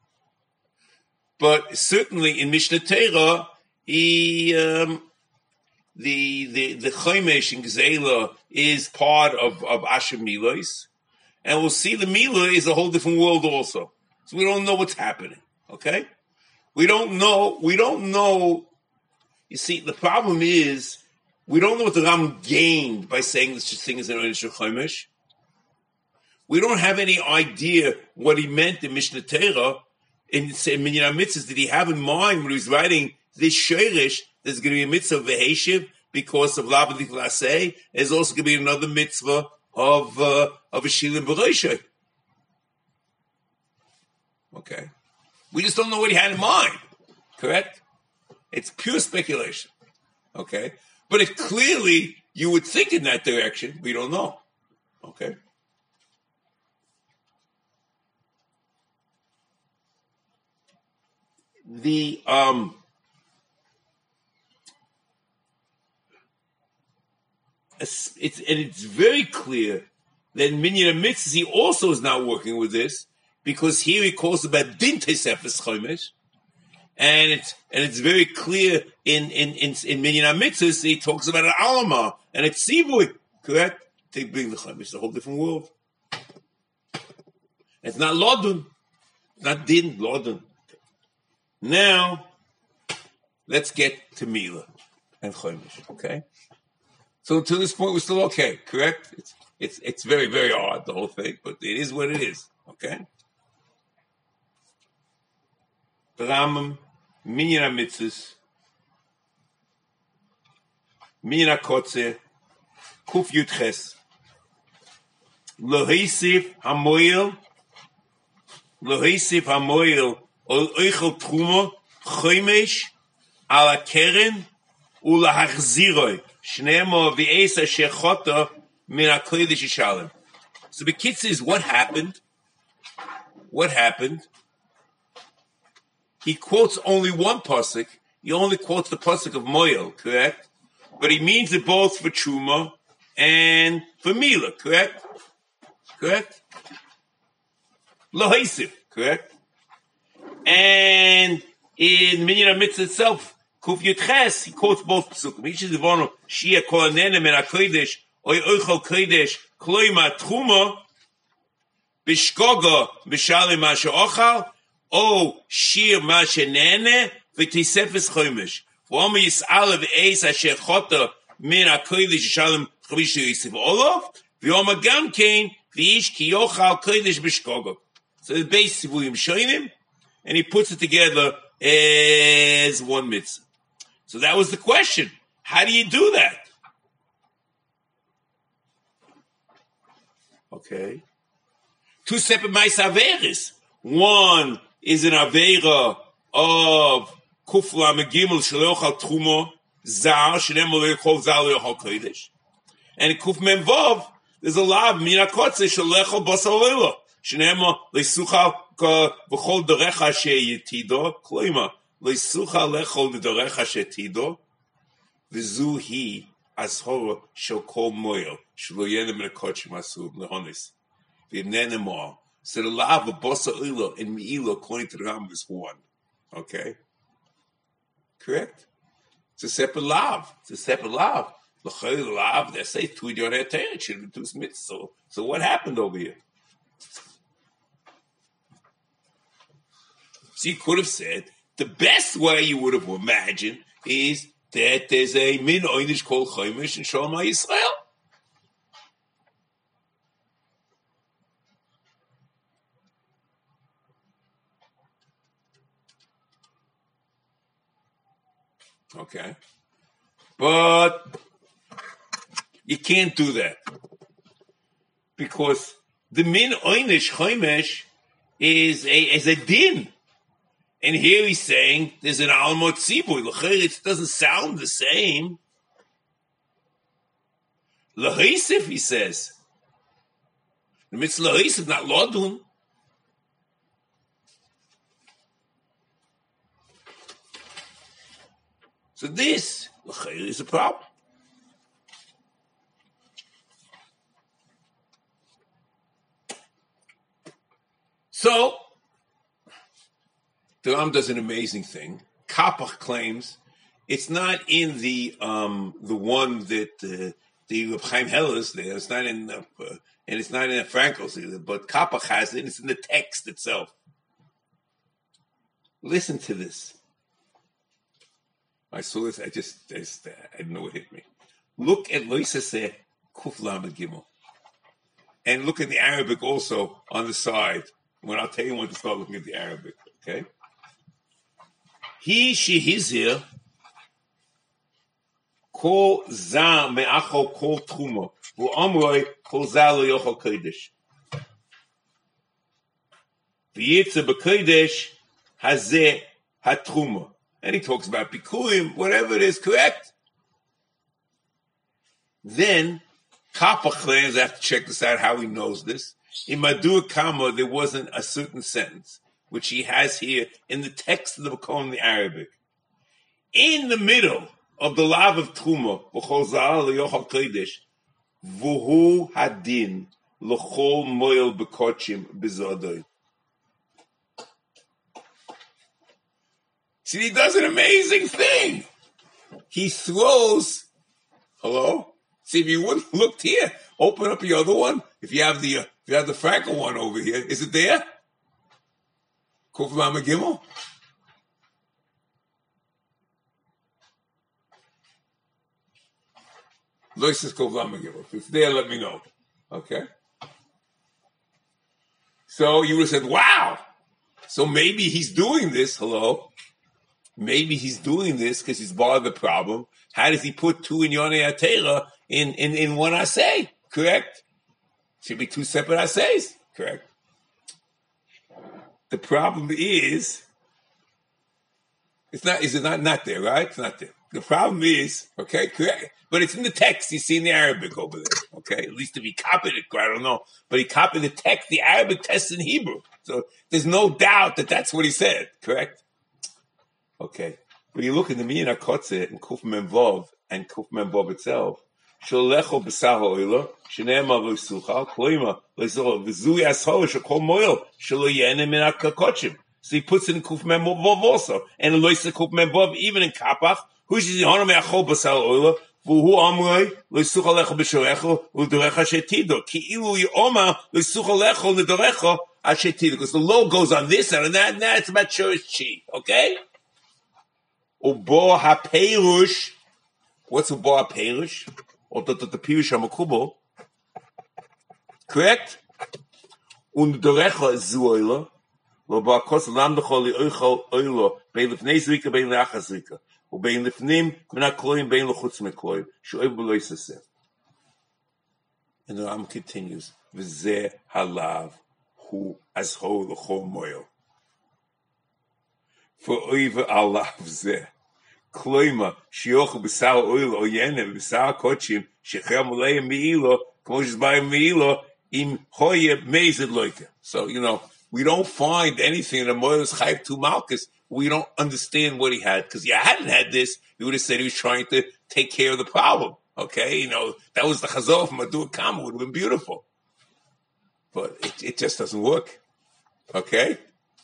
But certainly in Mishnah Torah, he, um, the the the Chomish in Gzela is part of of Asher Milos, and we'll see the Mila is a whole different world also. So we don't know what's happening. Okay, we don't know. We don't know. You see, the problem is we don't know what the Ram gained by saying this thing is an Oynish Chomish. We don't have any idea what he meant in Mishnah Torah in, in Minyan HaMitzvahs. Did he have in mind when he was writing this Sheirish? There's going to be a mitzvah of Veheshiv because of Lav Adif Laseh. There's also going to be another mitzvah of uh, of a Shilim B'Roshei. Okay, we just don't know what he had in mind. Correct? It's pure speculation. Okay, but if clearly you would think in that direction, we don't know. Okay. The um. It's, it's, and it's very clear that in Minyan HaMitzvahs he also is not working with this because here he calls about Din Tosefes Chomish, and it's and it's very clear in in in, in Minyan HaMitzvahs he talks about an Alama and it's Sivui, correct? They bring the Chomish, it's a whole different world. It's not Lodun, not Din, Lodun. Now let's get to Mila and Chomish, okay? So to this point, we're still okay, correct? It's it's it's very, very odd, the whole thing, but it is what it is, okay? The Rambam, Minyan HaMitzvahs, Minyan HaKotzer, Kuf Yud Ches, Lohisif HaMoil, Lohisif HaMoil, Ol Oichel Truma, Chomish, Ala Keren, Ula Hachziroi. So the Bekitz is what happened. What happened he quotes only one pasuk. He only quotes the pasuk of Moel, correct? But he means it both for Truma and for Mila, correct? Correct? Lohaisiv, correct? And in Minyan HaMitzvah itself, Kuf Yud Ches, he quotes both pasukim. Each is the one of Shia Kohanenim and HaKodesh, Oy Oichel Kodesh, Kloima Truma, Bishkoga, Mishalim Masha Ochal, O Shir Masha Nene, V'Tisefes Chomish. V'Omer Yis'ala V'Eis Asher Chota, Min HaKodesh Shalom Chavish Yisiv Olov, V'Omer Gam Kein, V'ish Ki Yochal Kodesh Bishkoga. So the base of William Shoinim, and he puts it together as one mitzvah. So that was the question. How do you do that? Okay. Two separate Ma'is Averis. One is an Avera of Kufla Megimel Shalochal Trumo Zar Shenemol Yechol Zar Yochal Kodesh. And in Kuf Memvav, there's a law of Mina Kotze Shalechol Basaloilo. Shenemol Leisuchal V'chol Dorecha Sheyetido Kloima Leisuchal Lechol Dorecha Sheyetido V'zu Hi Ashora Shel Kol Moel Shlo Yenem Nekochim Asub Lehonis V'Nenemol. So the law of Bosa Oilo and Meilo according to the Rambam is one. Okay? Correct? It's a separate law. It's a separate law. L'chayil law, they say two yon eter, it should be two smiths. So, so what happened over here? So you could have said, the best way you would have imagined is that there's a min oynish called Chomish and Shalom HaYisrael. Okay. But you can't do that. Because the min oynish Chomish is a, is a din. And here he's saying there's an almot tzibur. It doesn't sound the same. Lahisif, he says. The mitzvah lahisif, not lodun. So this is a problem. So the Ram does an amazing thing. Kapach claims it's not in the um, the one that uh, the Reb Chaim Heller is there. It's not in the, uh, and it's not in the Frankel's either. But Kapach has it. It's in the text itself. Listen to this. I saw this. I just, I, just, I didn't know what hit me. Look at Loisase Kuf Lamed Gimel, and look at the Arabic also on the side. When I'll tell you when to start looking at the Arabic. Okay. He shehizir kol za me'achol kol truma v'amroi kol za lo yochol kodesh v'yitze b'kodesh hazeh hatruma. And he talks about bikurim, whatever it is, correct? Then Kappa claims, I have to check this out, how he knows this. In Madur Kama, there wasn't a certain sentence, which he has here in the text of the Makom in the Arabic. In the middle of the lav of Truma, V'chol za'al le'yochal kodesh, v'hu hadin l'chol moel b'kochim b'zodoi. See, he does an amazing thing. He throws, hello? See, if you wouldn't looked here, open up your other one. If you have the, uh, if you have the Frankel one over here, is it there? Kuf Lamed Gimel? Lois says Kuf Lamed Gimel. If it's there, let me know. Okay? So you would have said, wow. So maybe he's doing this, hello? Maybe he's doing this because he's barred the problem. How does he put two in Yonei HaTeira in, in, in one assay? Correct? Should be two separate assays. Correct. The problem is, it's not, is it not, not there, right? It's not there. The problem is, okay, correct. But it's in the text. You see in the Arabic over there, okay? At least if he copied it, I don't know. But he copied the text, the Arabic text in Hebrew. So there's no doubt that that's what he said, correct? Okay. When you look in the Mina Kotze and Kuf Memvov and Kuf Memvov itself, Sholecho Besaho Oilo, Shenema Lusucha, Kloima, Lezo, Vizui Asho, Shakol Moil, Shalo Yenim Minakakochim. So he puts it in Kuf Memvov also. And Loisa Kuf Memvov, even in Kapach, who's the Honor Meachol Besaho Oilo, Vuhu Amroi, Lesucha Lecho Beshorecho, Udorecha Shetido, Ki Ilu Yoma, Lesucha Lecho, Nedorecho, Ashetido. Because the low goes on this and on that, and that's about Shorish Chi. Okay? Ubo HaPeirush. What's Ubo HaPeirush? Or the, the, the Pirush HaMakubo. Correct? Und Dorecha is Zuoilo. Lo Ba'akos Lam Dechol Li Oichol Oilo. Bein Lefnei Zrika, Bein Leachas Zrika. Ubein Lefnim, Mina Kloim, Bein Lechutz Mekloim. Shoev B'lo Yisaseh. And the Ram continues. V'zeh halav hu azho l'chol moyo. For oiva alav zeh. Kloima, shiochu b'sar oil oyenem, b'sar kochim, shecher moleim mi'ilo, kmo shizbayim mi'ilo, im hoye mezid loike. So, you know, we don't find anything in the Moil's Chayv to Malchus. We don't understand what he had. Because if you hadn't had this, you would have said he was trying to take care of the problem. Okay? You know, that was the Chazor from Adur Kama. It would have been beautiful. But it, it just doesn't work. Okay?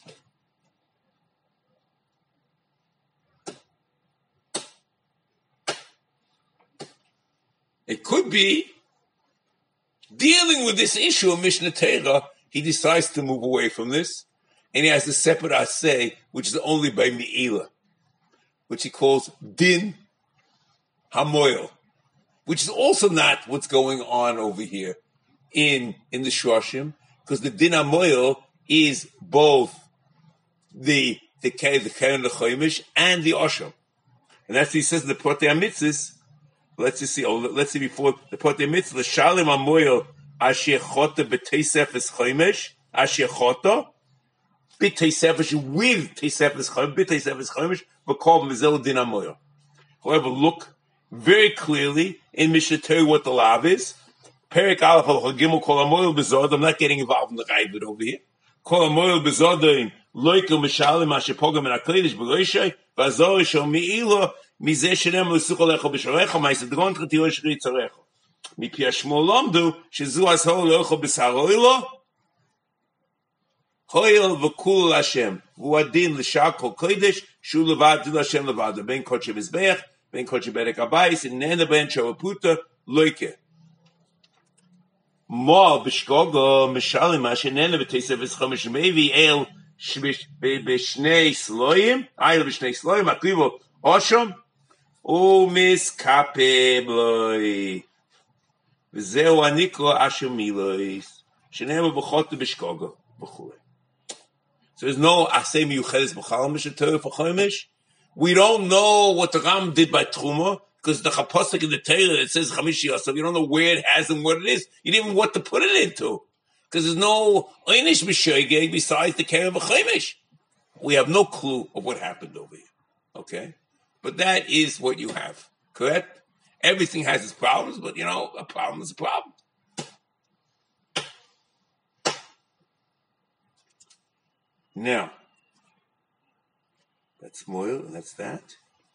It could be dealing with this issue of Mishnah Torah, he decides to move away from this, and he has a separate asay, which is only by Me'ila, which he calls Din HaMoil, which is also not what's going on over here in, in the Shoshim, because the Din HaMoil is both the the Keren the Chomish and the Osham. And that's what he says in the Protei HaMitzvos. Let's just see. Oh, let's see before the Protei HaMitzvos. L'shalim HaMoil asher chota b'teisefes chomish asher chota b'teisefes with teisefes chomish b'teisefes chomish v'kol mizel din HaMoil. However, look very clearly in Mishnah Torah what the lav is. Perik Aleph Halacha Gimel Kol HaMoil b'zod. I'm not getting involved in the Ravid over here. Kol HaMoil b'zodim loikel mishalim asher pogam in HaKodesh b'roishay v'azor shel mi'ilo mizeh shenem l'suchol lecho b'shorecho ma'isad gon t'tiro shri tzorecho mipi hashmo lomdu shezu ashol lecho b'saroilo hoil v'kul Hashem v'uadin l'shar kol kodesh shu levad til Hashem levad ben kodesh mizbeach ben kodesh berek habayis and nene ben shavaputa loike Mo b'shkogo mishalim asher nene b'teisefes chomish mevi el b'shnei sloim ayel b'shnei sloim akrivo oshom umiskape bloi v'zeu anikro asher milois shenema b'chot b'shkogo b'chule. So there's no asay miyuchedes b'chal Mishnah Torah for chomish. We don't know what the Ram did by Truma. Because the Chaposik in the Torah that says Chamishi Yosef, you don't know where it has and what it is. You didn't even know what to put it into. Because there's no Einish B'Shoigeg besides the Keren V'Chomish. We have no clue of what happened over here. Okay? But that is what you have. Correct? Everything has its problems, but you know, a problem is a problem. Now, that's Moil, and that's that.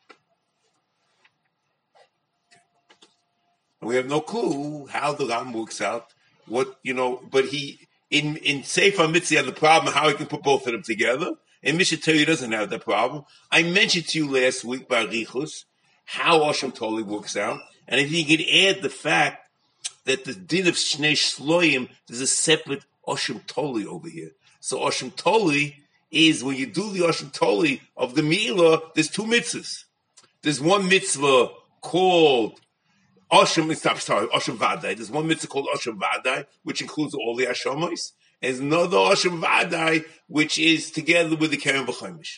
We have no clue how the Ram works out. What, you know, but he, in, in Sefer Mitzvah, had the problem how he can put both of them together. In Mishnah Torah, doesn't have that problem. I mentioned to you last week by Richu's how Osham Toli works out. And if you could add the fact that the din of Shnei Shloim, there's a separate Osham Toli over here. So Osham Toli is when you do the Osham Toli of the Milah, there's two mitzvahs. There's one mitzvah called Osham, stop, sorry, Osham Vadai. There's one mitzvah called Osham Vadai, which includes all the Ashamos. There's another Osham Vadai, which is together with the Keren V'Chomish.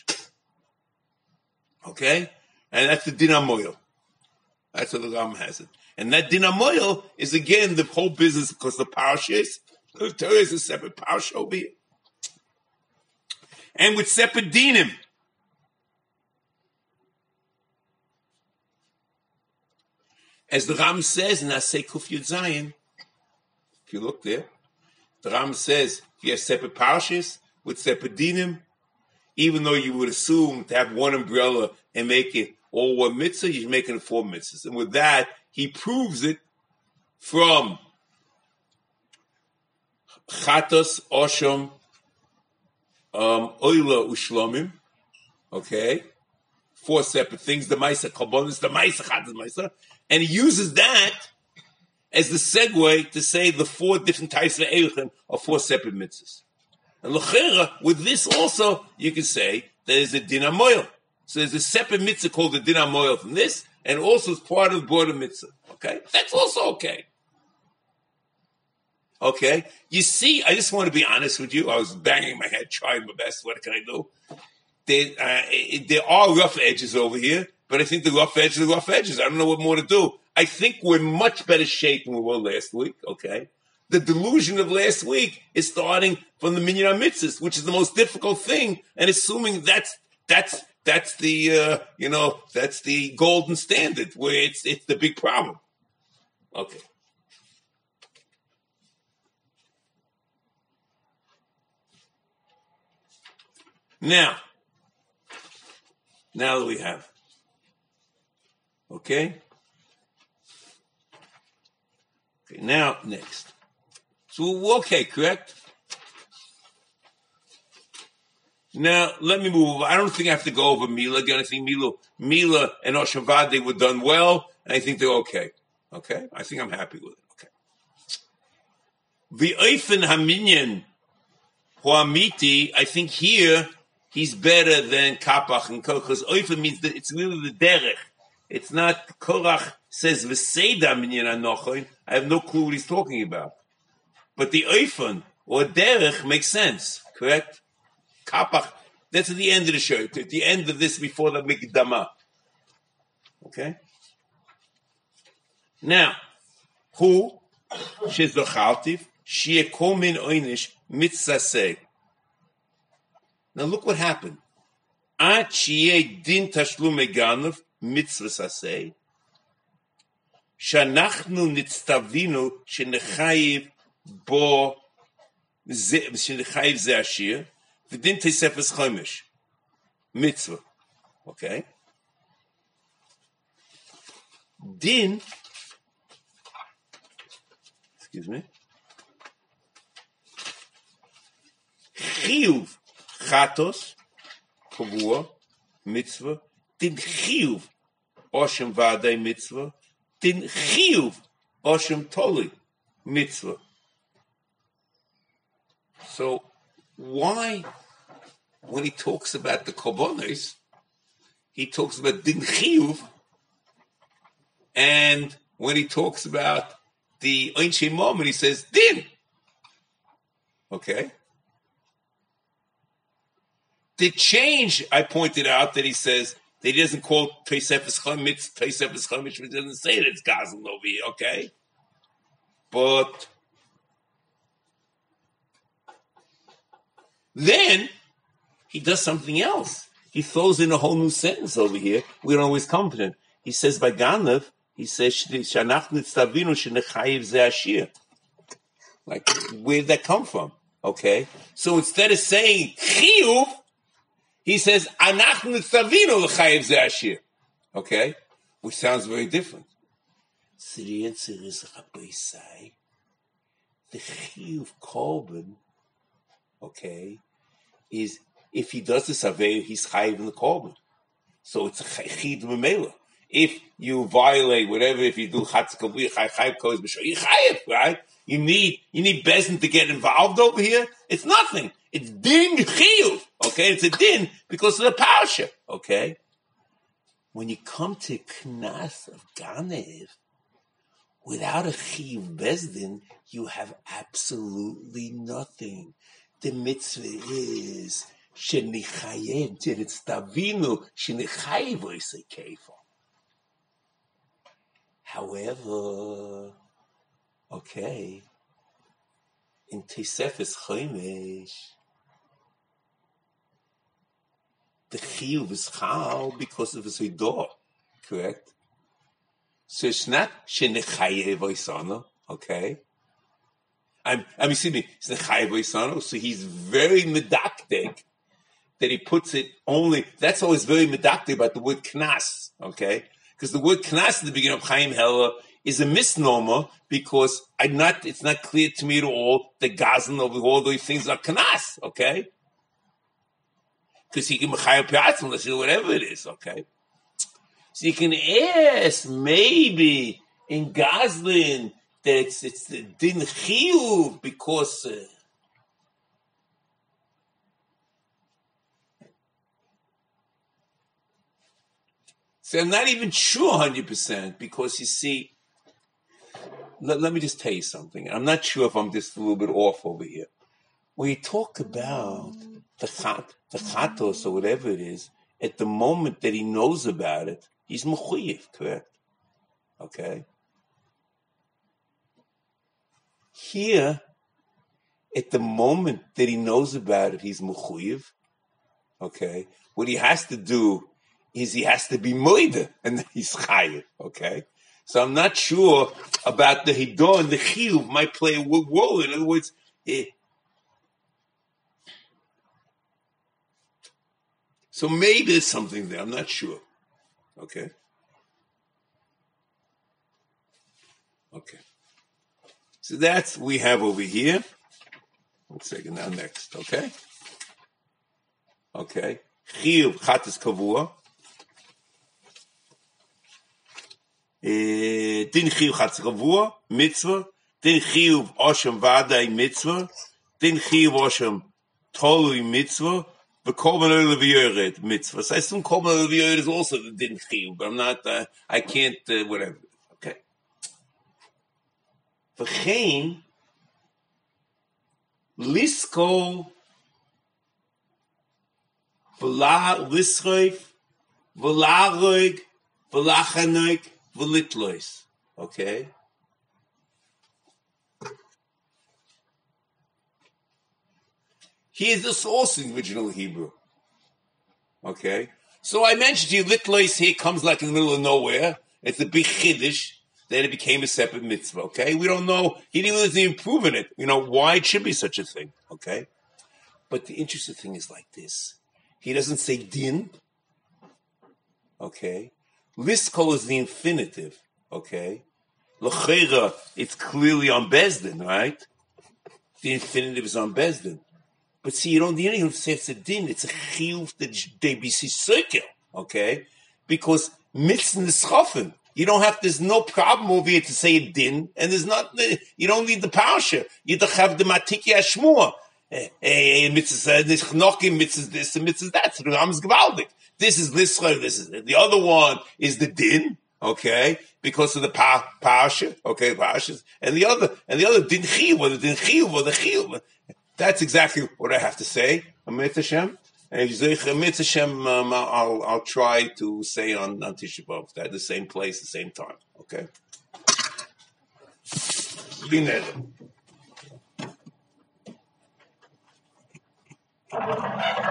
Okay? And that's the Din HaMoil. That's what the Ram has it. And that Din HaMoil is again the whole business because the parashas, the Torah is a separate parasha over here. And with separate dinim. As the Ram says in Asay Kuf Yud Zayin, if you look there, the Ram says if you have separate parashas with separate dinim, even though you would assume to have one umbrella and make it all one mitzvah, he's making it four mitzvahs. And with that, he proves it from Chatos, Osham, um, Oila, Ushlomim, okay? Four separate things, the Maisa, Karbonis, the Maisa, Chatos, Maisa. And he uses that as the segue to say the four different types of Eichim are four separate mitzvahs. And L'chera, with this also, you can say there's a Din HaMoil. So there's a separate mitzvah called the Din HaMoil from this, and also it's part of the broader mitzvah. Okay? That's also okay. Okay? You see, I just want to be honest with you. I was banging my head, trying my best. What can I do? There, uh, there are rough edges over here, but I think the rough edges are rough edges. I don't know what more to do. I think we're in much better shape than we were last week, okay? The delusion of last week is starting from the Minyan HaMitzvahs, which is the most difficult thing, and assuming that's that's that's the uh, you know that's the golden standard where it's it's the big problem. Okay. Now, now that we have, okay. Okay, now, next. So, okay, correct? Now, let me move. I don't think I have to go over Mila again. I think Mila, Mila and Oshavad, they were done well, and I think they're okay. Okay? I think I'm happy with it. Okay. The Eifen Haminyan Huamiti, I think here, he's better than Kapach and Korach, because Eifen means that it's really the derech. It's not Korach says V'seida Minyan Anochoin. I have no clue what he's talking about. But the Eifen or derech makes sense, correct? Kapach, that's at the end of the show, at the end of this before the Mikdama. Okay? Now, who? She's the Chaltiv, She'ekol min oinish mitzaseh. Now look what happened. At She'e din tashlum eganav mitzvaseh. Shanachnu nitztavinu shenechayiv bo shenechayiv ze ashir v'din tesefes chomesh mitzvah. Okay. Din. Excuse me. Chiyuv chatos kavua mitzvah. Din chiyuv oshem v'adei mitzvah. Din chiyuv oshem toli mitzvah. So why, when he talks about the korbanos, he talks about din chiyuv, and when he talks about the Einshe moment, he says din. Okay. The change, I pointed out that he says that he doesn't call Tosefes Chametz, Tosefes Chametz, but he doesn't say that it's Gazel over here, okay? But then he does something else. He throws in a whole new sentence over here. We're always confident. He says by Ganav, he says, Shanach nitztavinu shenechayiv ze ashir. Like, where did that come from? Okay? So instead of saying chiyuv, he says, Anachnu nitztavinu l'chayiv ze ashir. Okay? Which sounds very different. So the answer is, Rabbi say, the chiyuv korban, okay, is if he does the saveh, he's chayiv in the korban. So it's a chiyuv memela. If you violate whatever, if you do chatz kavui, chayiv koz b'shor, you chayiv, right? You need you need bezin to get involved over here. It's nothing. It's din chiyuv. Okay, it's a din because of the parsha. Okay. When you come to knas of ganev, without a chiyuv bezdin, you have absolutely nothing. The mitzvah is shenichayev tiritztavinu shenichayev oisei. However, okay, in Tosefes Chomesh, the chiyuv is chal because of his idor, correct? So it's not shenechayev oisano, okay? I'm, I mean, excuse me, it's nechayev oisano, so he's very medakdek that he puts it only, that's always very medactic about the word knas, okay? Because the word knas at the beginning of Chaim Heller is a misnomer because I'm not, it's not clear to me at all that Gazan over all those things are knas, okay? Because he can mechayel piatzim, let's do whatever it is, okay? So you can ask, maybe in Gazlin, that it's, it's the din chiyuv because... Uh, So I'm not even sure one hundred percent because you see, let, let me just tell you something. I'm not sure if I'm just a little bit off over here. When you talk about the chat, the chatos or whatever it is, at the moment that he knows about it, he's mechuyev, correct? Okay. Here, at the moment that he knows about it, he's mechuyev. Okay. What he has to do is he has to be moide, and then he's chayiv, okay? So I'm not sure about the hidah and the chiyuv might play a role. In other words, eh. So maybe there's something there, I'm not sure, okay? Okay. So that's what we have over here. One second, now next, okay? Okay. Chiyuv, chatas kavua. Din chiyuv chatz kavua, mitzvah. Din chiyuv oshem vadai mitzvah. Din chiyuv oshem tolui mitzvah. The korban oil v'yored mitzvah. So I assume korban oil v'yored is also the din chiyuv, but I'm not, uh, I can't, uh, whatever. Okay. V'chein, lisko v'la lisroif v'la v'lachanoik v'litlois. Okay? Here's this also in original Hebrew. Okay? So I mentioned to you, litlois here comes like in the middle of nowhere. It's a big chiddush. Then it became a separate mitzvah. Okay? We don't know. He didn't really even prove in it. You know, why it should be such a thing. Okay? But the interesting thing is like this. He doesn't say din. Okay? Liskol is the infinitive, okay? L'cheira, it's clearly on Bezdin, right? The infinitive is on Bezdin. But see, you don't need anything to say it's a din. It's a chiyuv that they be circle, okay? Because mitzvah nischafen. You don't have, there's no problem over here to say a din, and there's not, you don't need the parsha. You don't have the matiki ashmua. Hey, mitzvah, nichnokim, mitzvah this, and mitzvah that. So the Ram is gewaldig. This is Lisra, this is it. The other one is the din, okay, because of the pa- parsha, okay, parshas, and the other, and the other din chiyuv, or the din chiyuv, or the chiyuv. That's exactly what I have to say. Amit Hashem, and if you say Amit Hashem, um, I'll I'll try to say on on Tisha B'av, at the same place, the same time, okay. Be neder.